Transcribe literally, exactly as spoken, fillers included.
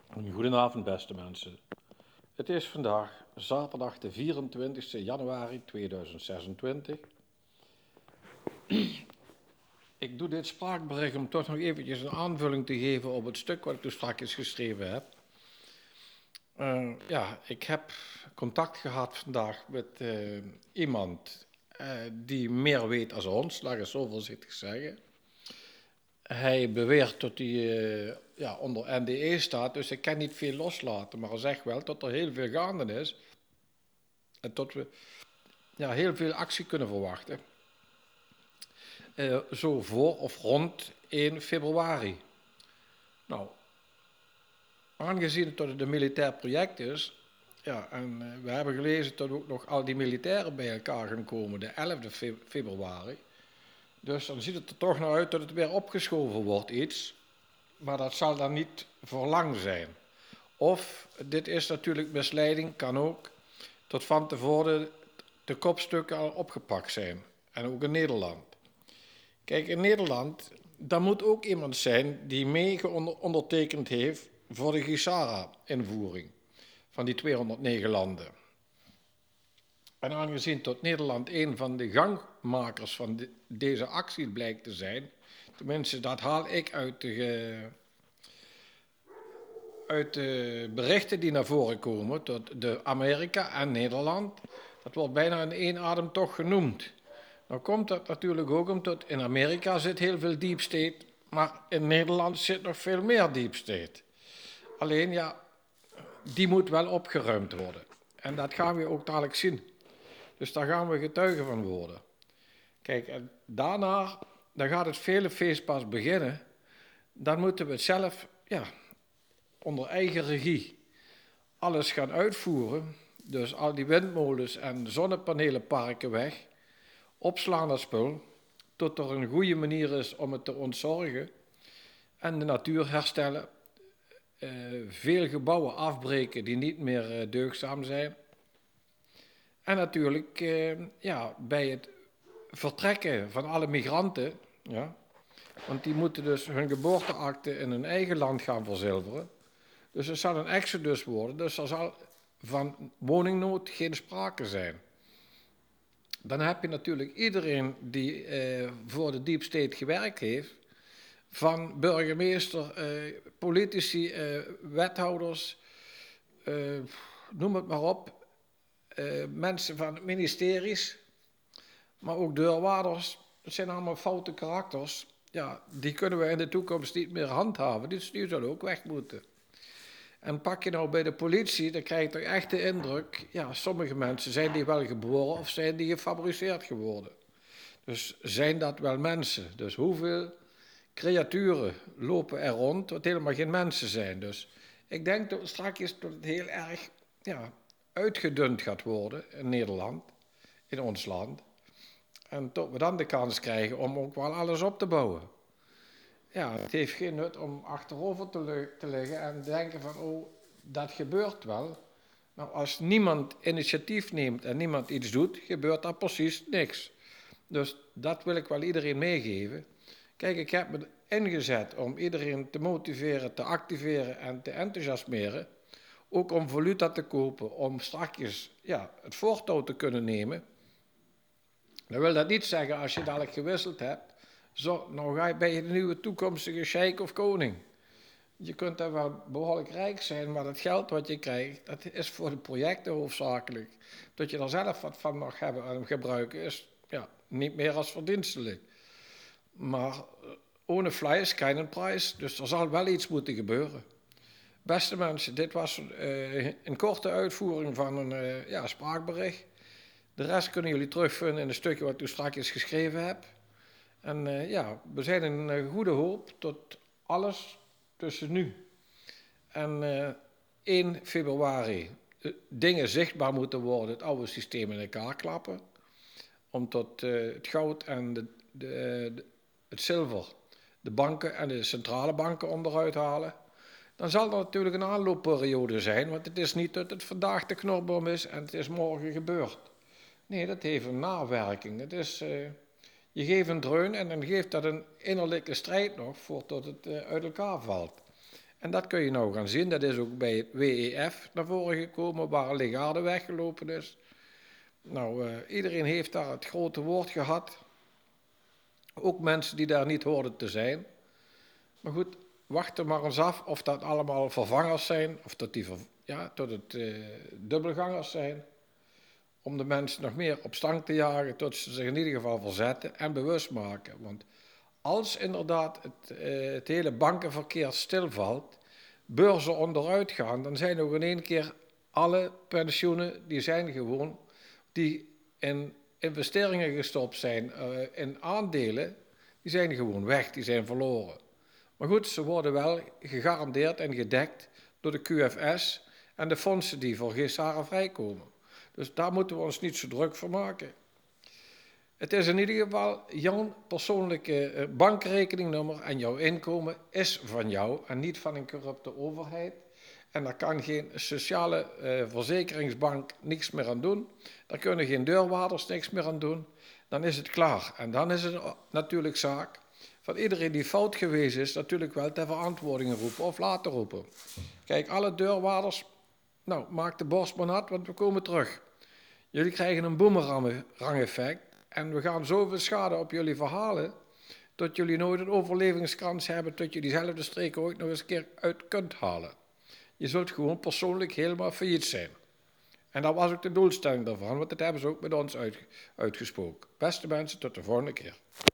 Goedenavond, beste mensen. Het is vandaag zaterdag de vierentwintigste januari tweeduizend zesentwintig. Ik doe dit spraakbericht om toch nog eventjes een aanvulling te geven op het stuk wat ik toen straks geschreven heb. Uh, ja, ik heb contact gehad vandaag met uh, iemand uh, die meer weet dan ons, laat ik het zo voorzichtig zeggen. Hij beweert dat hij uh, ja, onder N D E staat, dus ik kan niet veel loslaten, maar hij zegt wel dat er heel veel gaande is en dat we ja, heel veel actie kunnen verwachten. Uh, zo voor of rond één februari. Nou, aangezien het een militair project is, ja, en uh, we hebben gelezen dat ook nog al die militairen bij elkaar gaan komen, de elfde februari. Dus dan ziet het er toch naar uit dat het weer opgeschoven wordt, iets. Maar dat zal dan niet voor lang zijn. Of, dit is natuurlijk misleiding, kan ook, tot van tevoren de kopstukken al opgepakt zijn. En ook in Nederland. Kijk, in Nederland, daar moet ook iemand zijn die mee ondertekend heeft voor de GISARA-invoering van die tweehonderdnegen landen. En aangezien tot Nederland een van de gangmakers van de, deze actie blijkt te zijn, tenminste dat haal ik uit de, uit de berichten die naar voren komen, tot de Amerika en Nederland, dat wordt bijna in één adem toch genoemd. Nou komt dat natuurlijk ook omdat in Amerika zit heel veel deep state, maar in Nederland zit nog veel meer deep state. Alleen ja, die moet wel opgeruimd worden. En dat gaan we ook dadelijk zien. Dus daar gaan we getuigen van worden. Kijk, en daarna, dan gaat het vele feest pas beginnen. Dan moeten we het zelf, ja, onder eigen regie alles gaan uitvoeren. Dus al die windmolens en zonnepanelenparken weg. Opslaan dat spul, tot er een goede manier is om het te ontzorgen. En de natuur herstellen. Uh, veel gebouwen afbreken die niet meer uh, deugdzaam zijn. En natuurlijk uh, ja, bij het vertrekken van alle migranten, ja, want die moeten dus hun geboorteakte in hun eigen land gaan verzilveren. Dus er zal een exodus worden, dus er zal van woningnood geen sprake zijn. Dan heb je natuurlijk iedereen die uh, voor de deep state gewerkt heeft, van burgemeester, uh, politici, uh, wethouders, uh, noem het maar op. Uh, mensen van ministeries, maar ook deurwaarders, dat zijn allemaal foute karakters. Ja, die kunnen we in de toekomst niet meer handhaven, dus die zullen ook weg moeten. En pak je nou bij de politie, dan krijg je toch echt de indruk, ja, sommige mensen zijn die wel geboren of zijn die gefabriceerd geworden. Dus zijn dat wel mensen? Dus hoeveel creaturen lopen er rond, dat helemaal geen mensen zijn? Dus ik denk dat straks dat het heel erg, ja, uitgedund gaat worden in Nederland, in ons land. En tot we dan de kans krijgen om ook wel alles op te bouwen. Ja, het heeft geen nut om achterover te, le- te liggen en denken van, oh, dat gebeurt wel. Maar als niemand initiatief neemt en niemand iets doet, gebeurt er precies niks. Dus dat wil ik wel iedereen meegeven. Kijk, ik heb me ingezet om iedereen te motiveren, te activeren en te enthousiasmeren. Ook om valuta te kopen, om straks ja, het voortouw te kunnen nemen. Dan wil dat niet zeggen als je dadelijk gewisseld hebt, zo, nou ga je bij je nieuwe toekomstige sheik of koning. Je kunt daar wel behoorlijk rijk zijn, maar dat geld wat je krijgt, dat is voor de projecten hoofdzakelijk. Dat je er zelf wat van mag hebben en gebruiken is ja, niet meer als verdienstelijk. Maar ohne Fleisch geen prijs, dus er zal wel iets moeten gebeuren. Beste mensen, dit was uh, een korte uitvoering van een uh, ja, spraakbericht. De rest kunnen jullie terugvinden in een stukje wat ik toen straks geschreven heb. En uh, ja, we zijn in uh, goede hoop tot alles tussen nu en uh, één februari uh, dingen zichtbaar moeten worden, het oude systeem in elkaar klappen. Om tot uh, het goud en de, de, de, het zilver, de banken en de centrale banken onderuit halen. Dan zal er natuurlijk een aanloopperiode zijn, want het is niet dat het vandaag de knopbom is en het is morgen gebeurd. Nee, dat heeft een nawerking. Het is, uh, je geeft een dreun en dan geeft dat een innerlijke strijd nog voordat het uh, uit elkaar valt. En dat kun je nou gaan zien. Dat is ook bij het W E F naar voren gekomen, waar een legaarde weggelopen is. Nou, uh, iedereen heeft daar het grote woord gehad. Ook mensen die daar niet hoorden te zijn. Maar goed, wacht er maar eens af of dat allemaal vervangers zijn, of dat die ja, tot het uh, dubbelgangers zijn. Om de mensen nog meer op stank te jagen, tot ze zich in ieder geval verzetten en bewust maken. Want als inderdaad het, uh, het hele bankenverkeer stilvalt, beurzen onderuit gaan, dan zijn nog in één keer alle pensioenen, die zijn gewoon, die in investeringen gestopt zijn, uh, in aandelen, die zijn gewoon weg, die zijn verloren. Maar goed, ze worden wel gegarandeerd en gedekt door de Q F S en de fondsen die voor gisteren vrijkomen. Dus daar moeten we ons niet zo druk voor maken. Het is in ieder geval jouw persoonlijke bankrekeningnummer en jouw inkomen is van jou en niet van een corrupte overheid. En daar kan geen sociale uh, verzekeringsbank niks meer aan doen. Daar kunnen geen deurwaarders niks meer aan doen. Dan is het klaar. En dan is het natuurlijk zaak van iedereen die fout geweest is, natuurlijk wel ter verantwoording roepen of laten roepen. Kijk, alle deurwaarders, nou, maak de borst maar nat, want we komen terug. Jullie krijgen een boemerang-effect en we gaan zoveel schade op jullie verhalen, tot jullie nooit een overlevingskans hebben, tot je diezelfde streken ooit nog eens een keer uit kunt halen. Je zult gewoon persoonlijk helemaal failliet zijn. En dat was ook de doelstelling daarvan, want dat hebben ze ook met ons uitgesproken. Beste mensen, tot de volgende keer.